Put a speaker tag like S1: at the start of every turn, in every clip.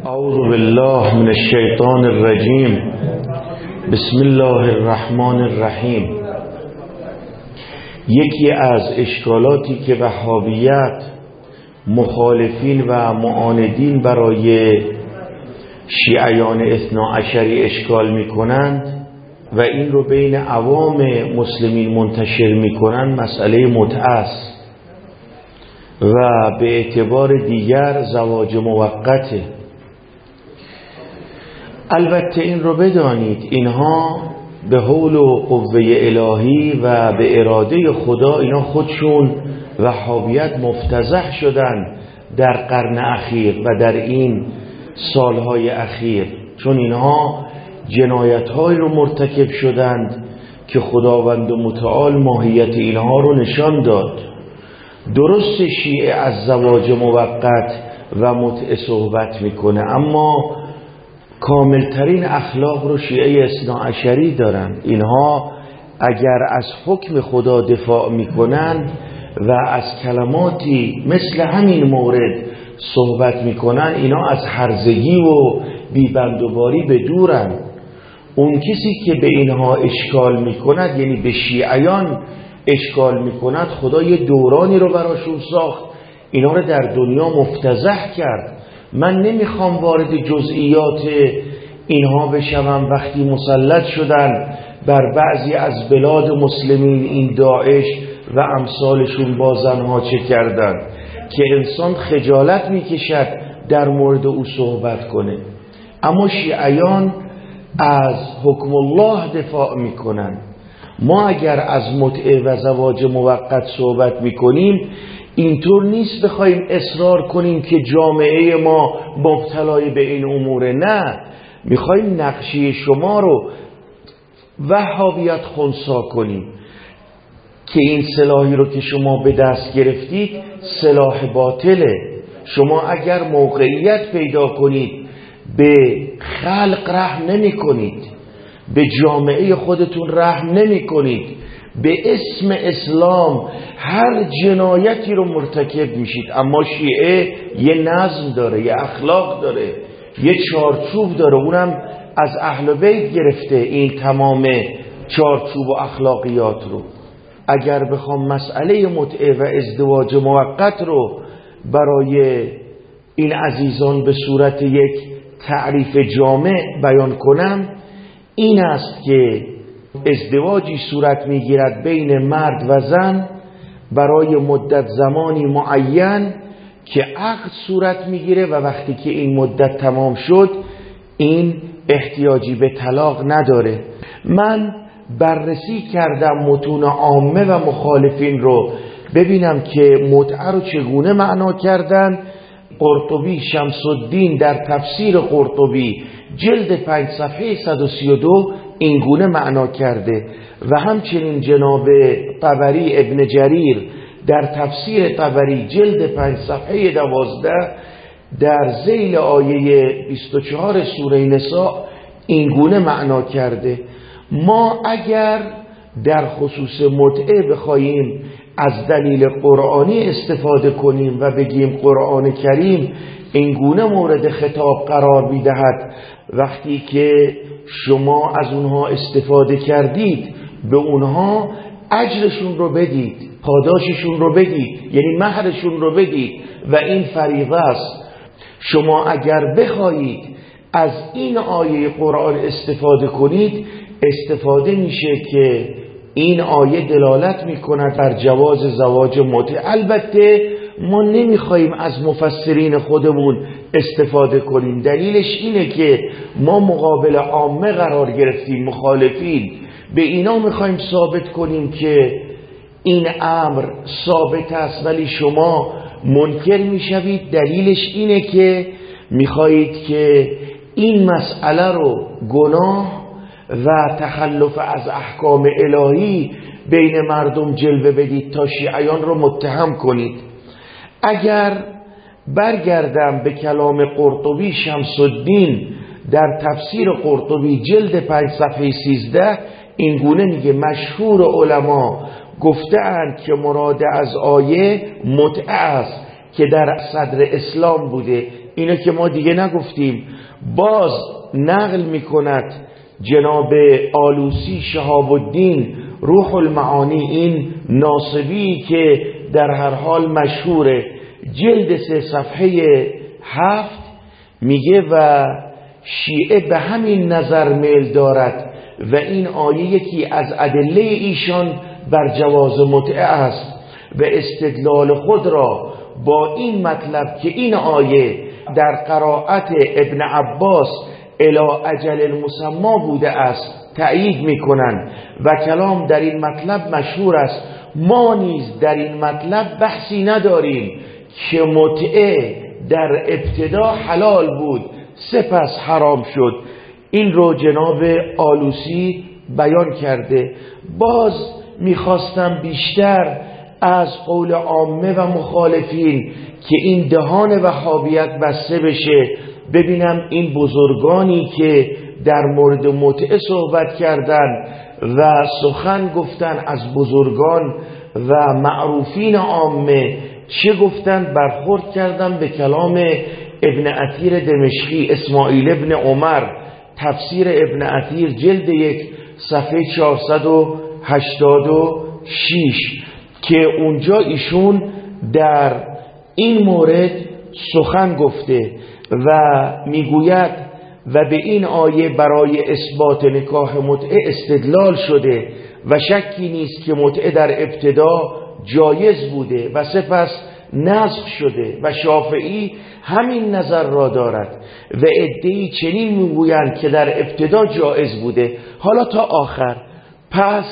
S1: اعوذ بالله من الشیطان الرجیم. بسم الله الرحمن الرحیم. یکی از اشکالاتی که وهابیت مخالفین و معاندین برای شیعیان اثناعشری اشکال میکنند و این رو بین عوام مسلمین منتشر میکنند مسئله متعه است و به اعتبار دیگر زواج موقته. البته این رو بدانید اینها به حول و قوه الهی و به اراده خدا اینا خودشون وهابیت مفتضح شدن در قرن اخیر و در این سالهای اخیر، چون اینها جنایت‌هایی رو مرتکب شدند که خداوند متعال ماهیت اینها رو نشان داد. درست شیعه از زواج موقت و متعه صحبت میکنه، اما کاملترین اخلاق رو شیعه اثناعشری دارن. اینها اگر از حکم خدا دفاع میکنن و از کلماتی مثل همین مورد صحبت میکنن، اینا از هرزگی و بیبندوباری به دورن. اون کسی که به اینها اشکال میکند، یعنی به شیعیان اشکال میکند، خدا یه دورانی رو براشون ساخت، اینا رو در دنیا مفتضح کرد. من نمیخوام وارد جزئیات اینها بشوم. وقتی مسلط شدن بر بعضی از بلاد مسلمین این داعش و امثالشون با زنها چه کردن که انسان خجالت میکشد در مورد او صحبت کنه. اما شیعیان از حکم الله دفاع میکنن. ما اگر از متعه و زواج موقت صحبت میکنیم، اینطور نیست بخوایم اصرار کنیم که جامعه ما مبتلای به این اموره. نه، میخوایم نقشه شما رو وهابیت خنثی کنیم که این سلاحی رو که شما به دست گرفتید سلاح باطله. شما اگر موقعیت پیدا کنید به خلق رحم نمی کنید، به جامعه خودتون رحم نمی کنید، به اسم اسلام هر جنایتی رو مرتکب میشید. اما شیعه یه نظم داره، یه اخلاق داره، یه چارچوب داره، اونم از اهل بیت گرفته این تمام چارچوب و اخلاقیات رو. اگر بخوام مسئله متعه و ازدواج موقت رو برای این عزیزان به صورت یک تعریف جامع بیان کنم، این است که ازدواجی صورت میگیرد بین مرد و زن برای مدت زمانی معین که عقد صورت میگیره و وقتی که این مدت تمام شد این احتیاجی به طلاق نداره. من بررسی کردم متون عامه و مخالفین رو ببینم که متعه رو چگونه معنا کردن. قرطبی شمس الدین در تفسیر قرطبی جلد 5 صفحه 132 اینگونه معنا کرده و همچنین جناب طبری ابن جریر در تفسیر طبری جلد 5 صفحه 12 در ذیل آیه 24 سوره نساء اینگونه معنا کرده. ما اگر در خصوص متعه بخوایم از دلیل قرآنی استفاده کنیم و بگیم قرآن کریم اینگونه مورد خطاب قرار میدهد، وقتی که شما از اونها استفاده کردید به اونها اجرشون رو بدید، پاداششون رو بدید، یعنی مهرشون رو بدید و این فریضه است. شما اگر بخواهید از این آیه قرآن استفاده کنید، استفاده میشه که این آیه دلالت میکند بر جواز زواج متعه. البته ما نمیخوایم از مفسرین خودمون استفاده کنیم. دلیلش اینه که ما مقابل عامه قرار گرفتیم، مخالفین. به اینا میخوایم ثابت کنیم که این امر ثابت است ولی شما منکر میشوید. دلیلش اینه که میخواهید که این مسئله رو گناه و تخلف از احکام الهی بین مردم جلوه بدید تا شیعیان رو متهم کنید. اگر برگردم به کلام قرطبی شمس الدین در تفسیر قرطبی جلد 5 صفحه 13 اینگونه میگه مشهور علما گفتند که مراد از آیه متعه است که در صدر اسلام بوده، اینو که ما دیگه نگفتیم. باز نقل میکند جناب آلوسی شهاب الدین روح المعانی، این ناصبی که در هر حال مشهوره، جلد 3 صفحه 7 میگه و شیعه به همین نظر میل دارد و این آیه یکی از ادله ایشان بر جواز متعه است و استدلال خود را با این مطلب که این آیه در قرائت ابن عباس الی اجل المسمى بوده است تأیید میکنند و کلام در این مطلب مشهور است. ما نیز در این مطلب بحثی نداریم که متعه در ابتدا حلال بود سپس حرام شد. این رو جناب آلوسی بیان کرده. باز میخواستم بیشتر از قول عامه و مخالفین که این دهان وهابیت بسته بشه، ببینم این بزرگانی که در مورد متعه صحبت کردن و سخن گفتن از بزرگان و معروفین عامه چه گفتن، برخورد کردن به کلام ابن عطیر دمشقی، اسماعیل ابن عمر، تفسیر ابن عطیر جلد 1 صفحه 486 که اونجا ایشون در این مورد سخن گفته و میگوید و به این آیه برای اثبات نکاح متعه استدلال شده و شکی نیست که متعه در ابتدا جایز بوده و سپس نسخ شده و شافعی همین نظر را دارد و عده‌ای چنین میگویند که در ابتدا جایز بوده. حالا تا آخر پس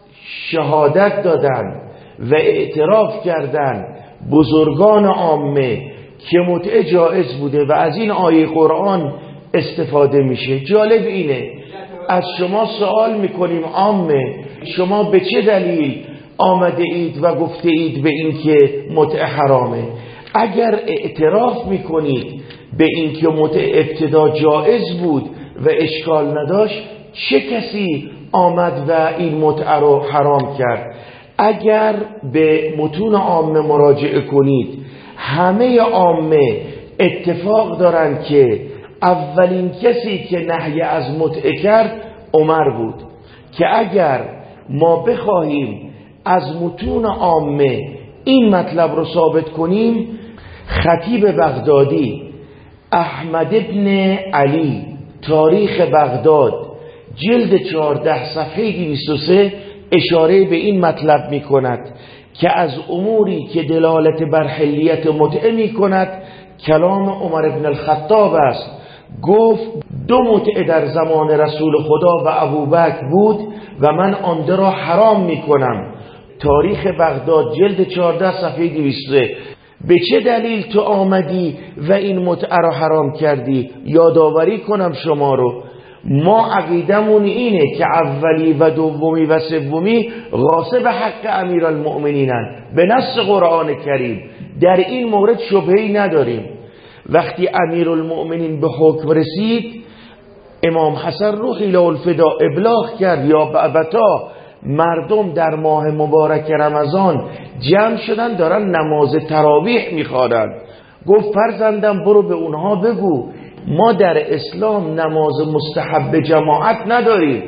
S1: شهادت دادن و اعتراف کردن بزرگان عامه که متعه جایز بوده و از این آیه قرآن استفاده میشه. جالب اینه از شما سوال میکنیم عامه، شما به چه دلیل آمده اید و گفته اید به این که متعه حرامه؟ اگر اعتراف میکنید به این که متعه ابتدا جایز بود و اشکال نداشت، چه کسی آمد و این متعه رو حرام کرد؟ اگر به متون عامه مراجعه کنید، همه عامه اتفاق دارند که اولین کسی که نهی از متعه کرد عمر بود، که اگر ما بخواهیم از متون عامه این مطلب رو ثابت کنیم، خطیب بغدادی احمد ابن علی تاریخ بغداد جلد 14 صفحه 203 اشاره به این مطلب می کند که از اموری که دلالت بر حلیت متعه می کند کلام عمر ابن الخطاب است. گفت 2 متعه در زمان رسول خدا و ابوبکر بود و من آن را حرام می کنم. تاریخ بغداد جلد 14 صفحه 203. به چه دلیل تو آمدی و این متعه را حرام کردی؟ یادآوری کنم شما رو، ما عقیدمون اینه که اولی و دومی و سومی غاصب حق امیرالمؤمنینن به نص قرآن کریم. در این مورد شبهه‌ای نداریم. وقتی امیرالمؤمنین به حکم رسید، امام حسن روحی له الفدا ابلاغ کرد یا بعبتا مردم در ماه مبارک رمضان جمع شدن دارن نماز تراویح میخوانند. گفت فرزندم برو به اونها بگو ما در اسلام نماز مستحب جماعت نداریم،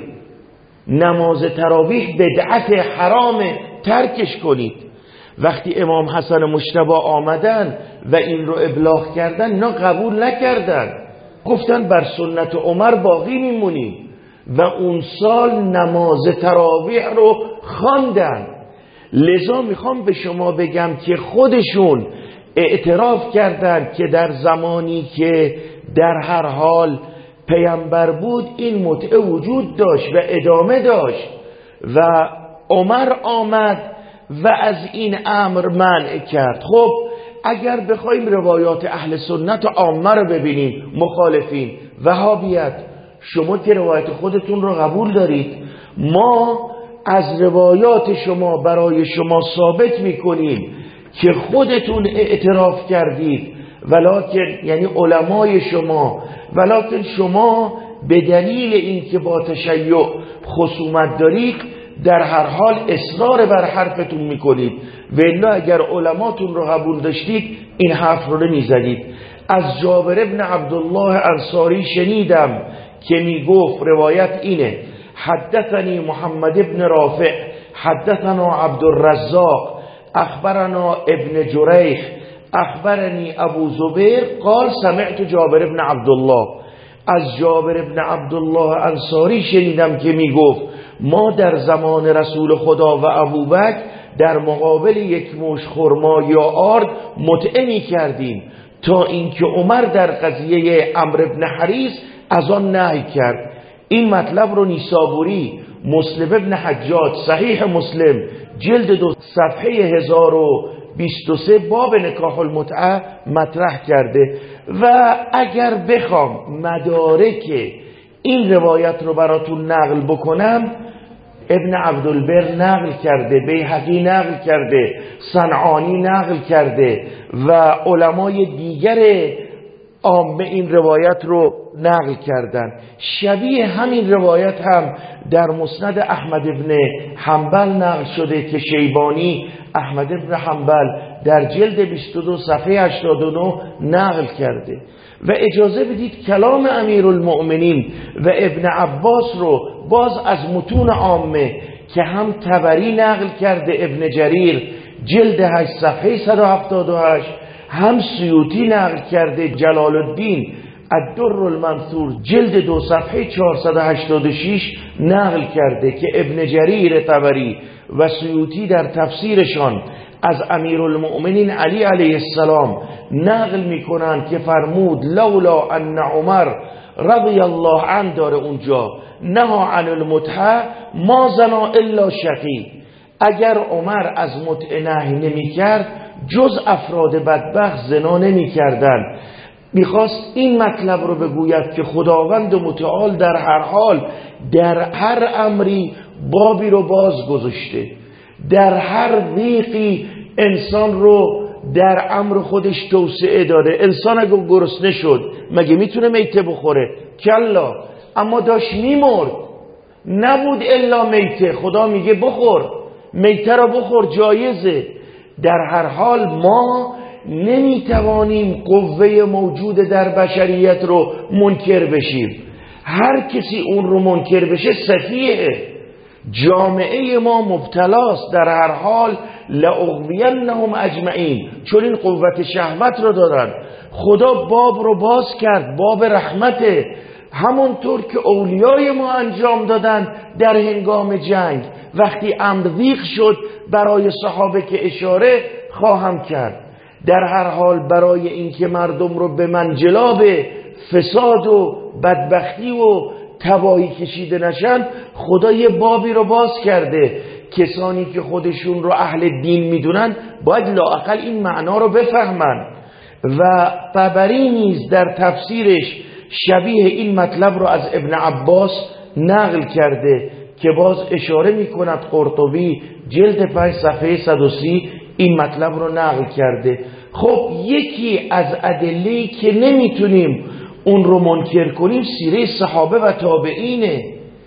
S1: نماز تراویح بدعت حرام، ترکش کنید. وقتی امام حسن مجتبی آمدن و این رو ابلاغ کردن، اینا قبول نکردن، گفتن بر سنت عمر باقی میمونیم و اون سال نماز تراویح رو خواندن. لذا میخوام به شما بگم که خودشون اعتراف کردند که در زمانی که در هر حال پیامبر بود این متعه وجود داشت و ادامه داشت و عمر آمد و از این امر منع کرد. خب اگر بخوایم روایات اهل سنت عامه رو ببینیم، مخالفین وهابیت، شما که روایت خودتون رو قبول دارید، ما از روایات شما برای شما ثابت میکنیم که خودتون اعتراف کردید، ولکن یعنی علمای شما، ولکن شما به دلیل اینکه با تشیع خصومت دارید در هر حال اصرار بر حرفتون میکنید والا اگر علماتون رو قبول داشتید این حرف رو نمیزدید. از جابر ابن عبدالله انصاری شنیدم که میگفت، روایت اینه: حدثنی محمد ابن رافع حدثنا عبدالرزاق اخبرنا ابن جریح اخبرنی ابو زبیر قال سمعت جابر ابن عبدالله. از جابر ابن عبدالله انصاری شنیدم که میگفت ما در زمان رسول خدا و ابوبکر در مقابل یک موش خرما یا آرد متعمی کردیم تا اینکه عمر در قضیه عمرو ابن حریث از آن نهی کرد. این مطلب رو نیسابوری مسلم ابن حجاج صحیح مسلم جلد 2 صفحه 1023 باب نکاح المتعه مطرح کرده. و اگر بخوام مدارک این روایت رو براتون نقل بکنم، ابن عبدالبر نقل کرده، بیهقی نقل کرده، صنعانی نقل کرده و علمای دیگر عامه این روایت رو نقل کردن. شبیه همین روایت هم در مسند احمد ابن حنبل نقل شده که شیبانی احمد ابن حنبل در جلد 22 صفحه 89 نقل کرده. و اجازه بدید کلام امیرالمؤمنین و ابن عباس رو باز از متون عامه که هم طبری نقل کرده، ابن جریر جلد 8 صفحه 178، هم سیوطی نقل کرده، جلال الدین الدر المنثور جلد 2 صفحه 486 نقل کرده که ابن جریر طبری و سیوطی در تفسیرشان از امیرالمؤمنین علی علیه السلام نقل میکنند که فرمود لولا ان عمر رضی الله عنه داره اونجا نها عن المتعه ما زنا الا شقی. اگر عمر از متعه نهی نمیکرد جز افراد بدبخت زنا نمیکردند. میخواست این مطلب رو بگوید که خداوند متعال در هر حال در هر امری بابی رو باز گذاشته، در هر ضیقی انسان رو در امر خودش توسعه داده. انسان اگه گرسنه شد مگه میتونه میته بخوره؟ کلا، اما داشت میمرد، نبود الا میته. خدا میگه بخور، میته رو بخور، جایزه. در هر حال ما نمیتوانیم قوه موجود در بشریت رو منکر بشیم. هر کسی اون رو منکر بشه سفیهه. جامعه ما مبتلاست. در هر حال لأغوینهم اجمعین، چون این قوت شهوت رو دارن. خدا باب رو باز کرد، باب رحمته، همونطور که اولیای ما انجام دادن در هنگام جنگ. وقتی امر ضیق شد برای صحابه که اشاره خواهم کرد. در هر حال برای اینکه مردم رو به منجلاب فساد و بدبختی و تباهی کشیده نشن، خدا یه بابی رو باز کرده. کسانی که خودشون رو اهل دین میدونن باید لااقل این معنا رو بفهمن. و طبری نیز در تفسیرش شبیه این مطلب رو از ابن عباس نقل کرده که باز اشاره میکند قرطبی جلد 5 صفحه 130 این مطلب رو نقل کرده. خب یکی از ادله‌ای که نمیتونیم اون رو منکر کنیم سیره صحابه و تابعینه.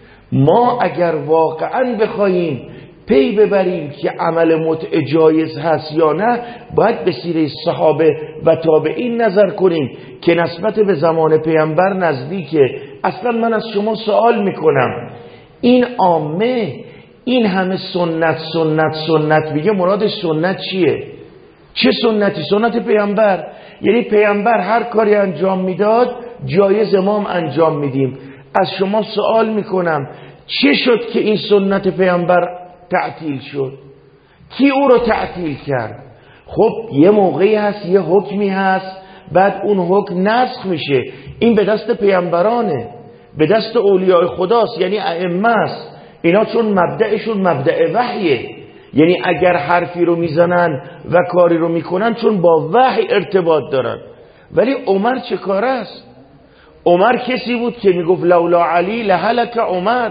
S1: ما اگر واقعا بخوایم پی ببریم که عمل متع جایز هست یا نه، باید به سیره صحابه و تابعین نظر کنیم که نسبت به زمان پیامبر نزدیکه. اصلا من از شما سوال میکنم، این عامه این همه سنت سنت سنت میگه، مرادش سنت چیه؟ چه سنتی؟ سنت پیامبر. یعنی پیامبر هر کاری انجام میداد جایز ما هم انجام میدیم. از شما سوال میکنم چه شد که این سنت پیامبر تعطیل شد؟ کی او رو تعطیل کرد؟ خب یه موقعی هست، یه حکمی هست، بعد اون حکم نسخ میشه. این به دست پیامبرانه، به دست اولیاء خداست، یعنی ائمه است. اینا چون مبدأشون مبدأ وحیه، یعنی اگر حرفی رو میزنن و کاری رو میکنن چون با وحی ارتباط دارن. ولی عمر چه کار است؟ عمر کسی بود که میگفت لولا علی لهلک عمر.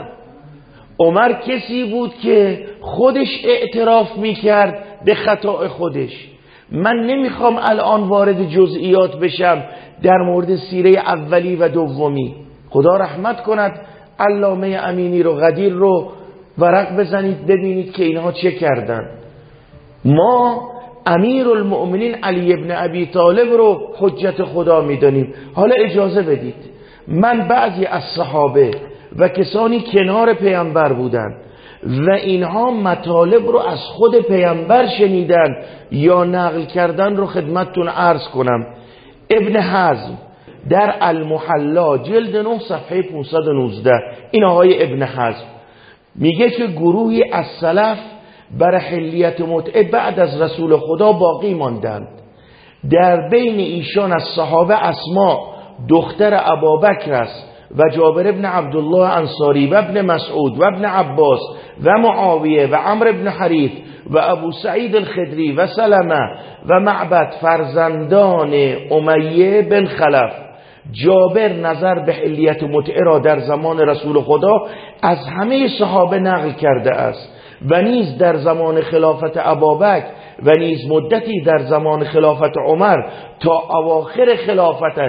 S1: عمر کسی بود که خودش اعتراف میکرد به خطا خودش. من نمیخوام الان وارد جزئیات بشم در مورد سیره اولی و دومی. خدا رحمت کند علامه امینی رو، قدیر رو ورق بزنید ببینید که اینها چه کردن. ما امیر المؤمنین علی ابن ابی طالب رو حجت خدا میدانیم. حالا اجازه بدید من بعضی از صحابه و کسانی کنار پیامبر بودن و اینها مطالب رو از خود پیامبر شنیدن یا نقل کردن رو خدمتتون عرض کنم. ابن حزم در المحلا جلد 9 صفحه 519، این آقای ابن حزم میگه که گروهی از سلف بر حلیت متعه بعد از رسول خدا باقی ماندند. در بین ایشان از صحابه اسما دختر ابابکر است و جابر ابن عبدالله انصاری و ابن مسعود و ابن عباس و معاویه و عمرو ابن حریث و ابو سعید الخدری و سلمه و معبد فرزندان امیه بن خلف. جابر نظر به حلیت متعه را در زمان رسول خدا از همه صحابه نقل کرده است و نیز در زمان خلافت ابابکر و نیز مدتی در زمان خلافت عمر تا اواخر خلافتش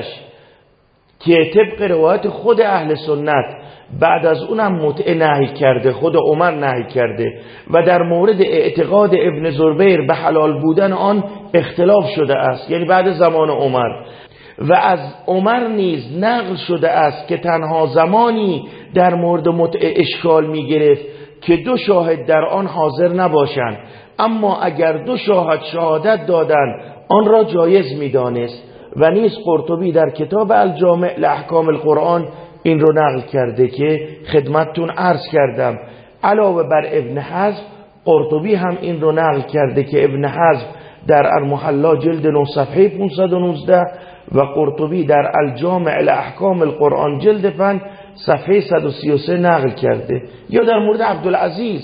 S1: که طبق روایت خود اهل سنت بعد از اونم متعه نهی کرده، خود عمر نهی کرده و در مورد اعتقاد ابن زبیر به حلال بودن آن اختلاف شده است، یعنی بعد زمان عمر. و از عمر نیز نقل شده است که تنها زمانی در مورد متعه اشکال می گرفت که 2 شاهد در آن حاضر نباشند، اما اگر 2 شاهد شهادت دادند آن را جایز می دانست. و نیز قرطبی در کتاب الجامع لاحکام القرآن این رو نقل کرده که خدمتتون عرض کردم. علاوه بر ابن حزم قرطبی هم این رو نقل کرده که ابن حزم در المحلا جلد 9 صفحه 519 و قرطبی در الجامع لاحکام القرآن جلد 5 صفحه 133 نقل کرده. یا در مورد عبدالعزیز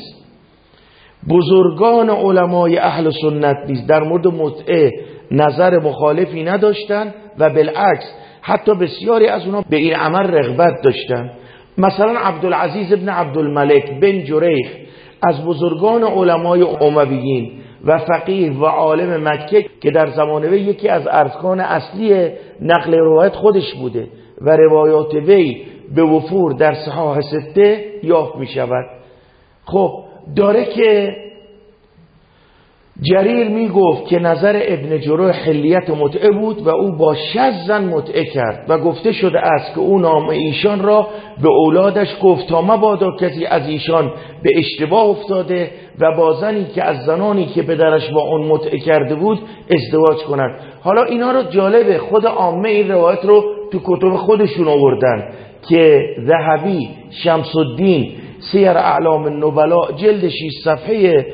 S1: بزرگان علمای اهل سنت نیز در مورد متعه نظر مخالفی نداشتن و بالعکس حتی بسیاری از اونها به این عمل رغبت داشتن. مثلا عبدالعزیز ابن عبدالملک بن جریح از بزرگان علمای امویین و فقیه و عالم مکه که در زمان وی یکی از ارکان اصلی نقل روایت خودش بوده و روایات وی به وفور در صحاح 6 یافت می شود. خب داره که جریر می گفت که نظر ابن جریح حلیت متعه بود و او با 6 زن متعه کرد و گفته شده است که او نام ایشان را به اولادش گفت تا مبادا کسی از ایشان به اشتباه افتاده و با زنی که از زنانی که پدرش با اون متعه کرده بود ازدواج کنند. حالا اینا رو جالبه خود عامه این روایت رو تو کتب خودشون آوردن که ذهبی شمس الدین سیر اعلام النبلاء جلد 6 صفحه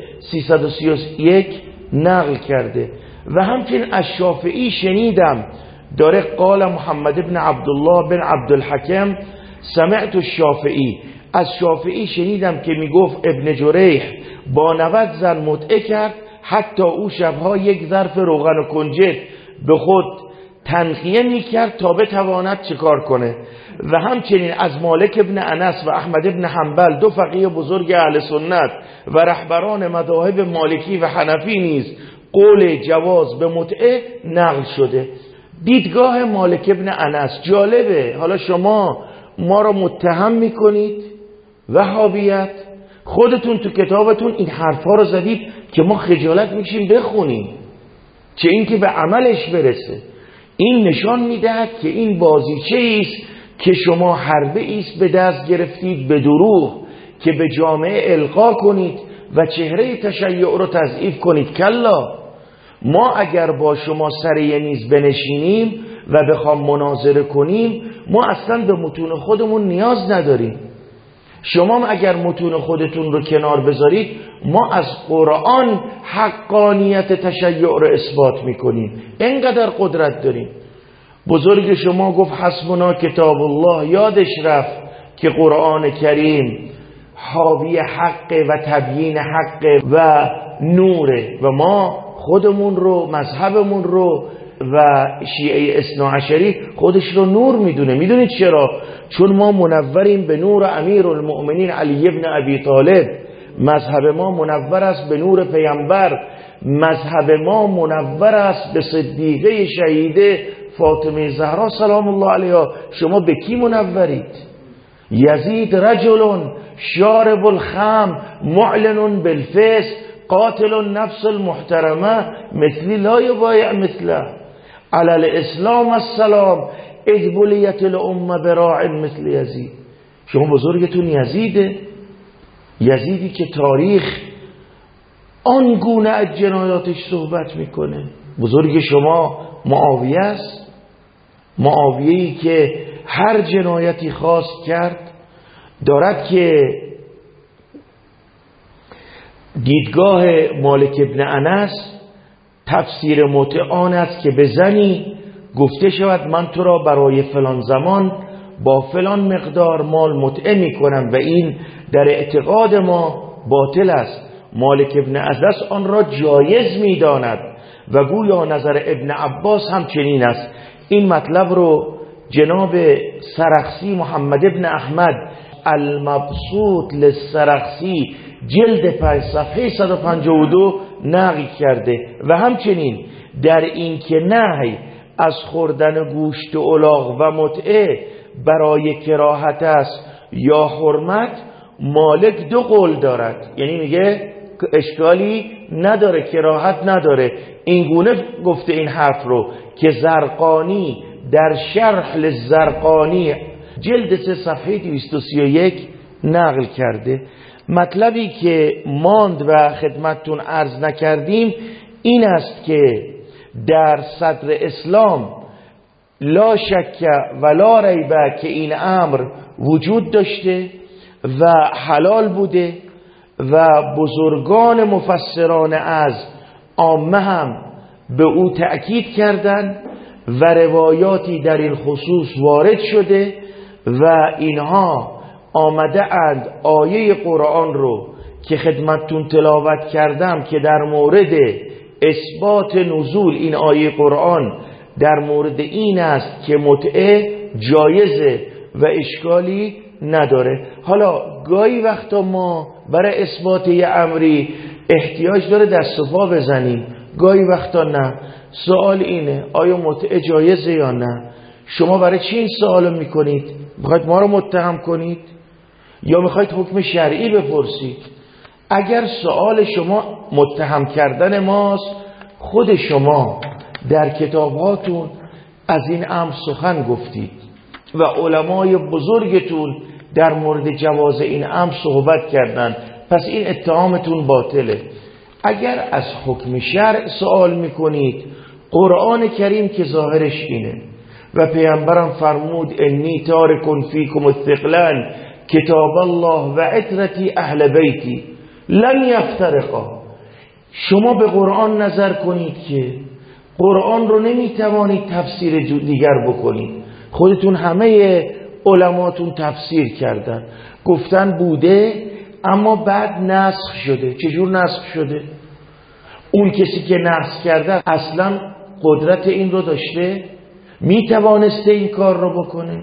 S1: 331 نقل کرده. و همچنین از شافعی شنیدم داره قال محمد ابن عبدالله بن عبدالحکم سمعت الشافعی، از شافعی شنیدم که میگفت ابن جریح با 90 زن متعه کرد، حتی او شبها 1 ظرف روغن و کنجد به خود تنقیه میکرد تا بتواند چیکار کنه. و همچنین از مالک ابن انس و احمد ابن حنبل 2 فقیه بزرگ اهل سنت و رهبران مذاهب مالکی و حنفی نیز قول جواز به متعه نقل شده. دیدگاه مالک ابن انس جالبه. حالا شما ما را متهم میکنید وهابیت، خودتون تو کتابتون این حرفا رو زدید که ما خجالت میکشیم بخونیم، چه این که به عملش برسه. این نشان میدهد که این بازیچه ایست که شما حربه ایست به دست گرفتید به دروغ که به جامعه القا کنید و چهره تشیع رو تضعیف کنید. کلا، ما اگر با شما سریع نیز بنشینیم و بخوام مناظره کنیم، ما اصلا به متون خودمون نیاز نداریم. شما اگر متون خودتون رو کنار بذارید، ما از قرآن حقانیت تشیع رو اثبات میکنیم. اینقدر قدرت داریم. بزرگ شما گفت حسبنا کتاب الله، یادش رفت که قرآن کریم حاوی حق و تبیین حق و نوره و ما خودمون رو، مذهبمون رو و شیعه اثناعشری خودش رو نور میدونه. میدونید چرا؟ چون ما منوریم به نور امیر المؤمنین علی ابن ابی طالب. مذهب ما منور است به نور پیامبر. مذهب ما منور است به صدیقه شهیده فاطمه زهرا سلام الله علیها. شما به کی منورید؟ یزید رجل شارب الخمر معلن بالفسق قاتل النفس المحترمه مثلی لا یبایع مثله علی الاسلام السلام اذ بلیت الامه براع مثل یزید. شما بزرگتون یزیدی که تاریخ آنگونه از جنایاتش صحبت میکنه. بزرگ شما معاویه است، معاویه‌ای که هر جنایتی خواست کرد. دارد که دیدگاه مالک ابن انس تفسیر متعه آن است که به زنی گفته شود من تو را برای فلان زمان با فلان مقدار مال متعه می کنم و این در اعتقاد ما باطل است. مالک ابن انس آن را جایز می داند و گویا نظر ابن عباس هم چنین است. این مطلب رو جناب سرخسی محمد ابن احمد المبسوط للسرخسی جلد 5 صفحه 152 نقل کرده و همچنین در این که نهی از خوردن گوشت الاغ و متعه برای کراهت است یا حرمت، مالک دو قول دارد. یعنی میگه اشکالی نداره، کراهت نداره. این گونه گفته این حرف رو که زرقانی در شرح للزرقانی جلد 3 صفحه 231 نقل کرده. مطلبی که ماند و خدمتتون عرض نکردیم این است که در صدر اسلام لا شک و لا ریب که این امر وجود داشته و حلال بوده و بزرگان مفسران از عامه هم به او تأکید کردند و روایاتی در این خصوص وارد شده و اینها آمده اند آیه قرآن رو که خدمتتون تلاوت کردم که در مورد اثبات نزول این آیه قرآن در مورد این است که متعه جایزه و اشکالی نداره. حالا گاهی وقتا ما برای اثبات یه امری احتیاج داره دست و پا بزنیم، گاهی وقتا نه. سوال اینه آیا متعه جایزه یا نه؟ شما برای چی این سوالو میکنید؟ میخواید ما رو متهم کنید یا میخواید حکم شرعی بپرسید؟ اگر سوال شما متهم کردن ماست، خود شما در کتابهاتون از این امر سخن گفتید و علمای بزرگتون در مورد جواز این امر صحبت کردند، پس این اتهامتون باطله. اگر از حکم شرع سوال میکنید، قرآن کریم که ظاهرش اینه و پیامبرم فرمود انی تارکن فیکم الثقلان کتاب الله و عترتی اهل بیتی لن یفترقا. شما به قرآن نظر کنید که قرآن رو نمیتوانید تفسیر دیگر بکنید. خودتون همه علماتون تفسیر کردن، گفتن بوده اما بعد نسخ شده. چجور نسخ شده؟ اون کسی که نسخ کرده اصلا قدرت این رو داشته؟ میتوانسته این کار رو بکنه؟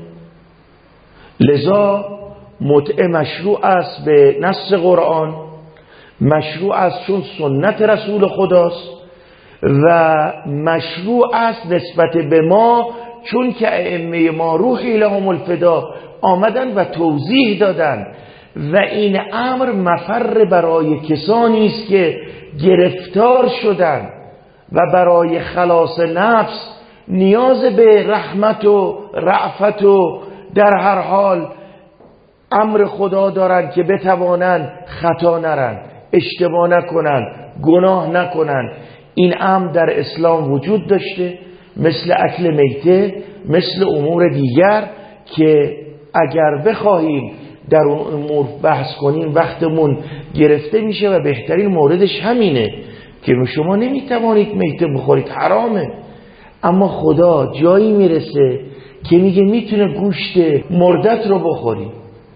S1: لذا متعه مشروع است به نص قرآن، مشروع است چون سنت رسول خداست و مشروع است نسبت به ما چون که ائمه ما روحی لهم الفدا آمدن و توضیح دادن و این امر مفر برای کسانی است که گرفتار شدن و برای خلاص نفس نیاز به رحمت و رأفت و در هر حال امر خدا دارن که بتوانن خطا نرن، اشتباه نکنن، گناه نکنن. این امر در اسلام وجود داشته، مثل اکل میته، مثل امور دیگر که اگر بخواهیم در اون امور بحث کنیم وقتمون گرفته میشه و بهترین موردش همینه که شما نمیتوانید میته بخورید، حرامه. اما خدا جایی میرسه که میگه میتونه گوشت مردت رو بخوری.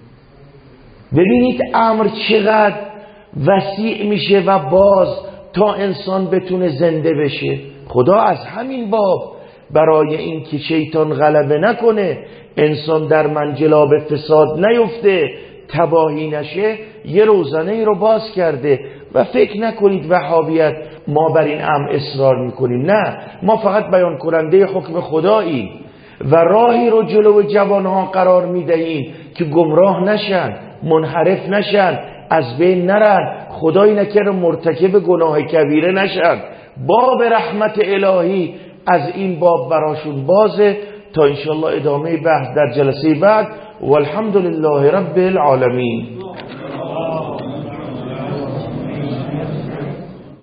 S1: ببینید امر چقدر وسیع میشه و باز تا انسان بتونه زنده بشه. خدا از همین باب برای این که شیطان غلبه نکنه، انسان در منجلاب فساد نیفته، تباهی نشه، یه روزنه رو باز کرده. و فکر نکنید وهابیت ما بر این امر اصرار میکنیم، نه، ما فقط بیان کننده حکم خداییم و راهی رو جلو جوانها قرار میدهیم که گمراه نشن، منحرف نشن، از بین نرن، خدای نکره مرتکب گناه کبیره نشن. باب رحمت الهی از این باب براشون بازه. تا انشاءالله ادامه بحث در جلسه بعد. والحمد لله رب العالمین.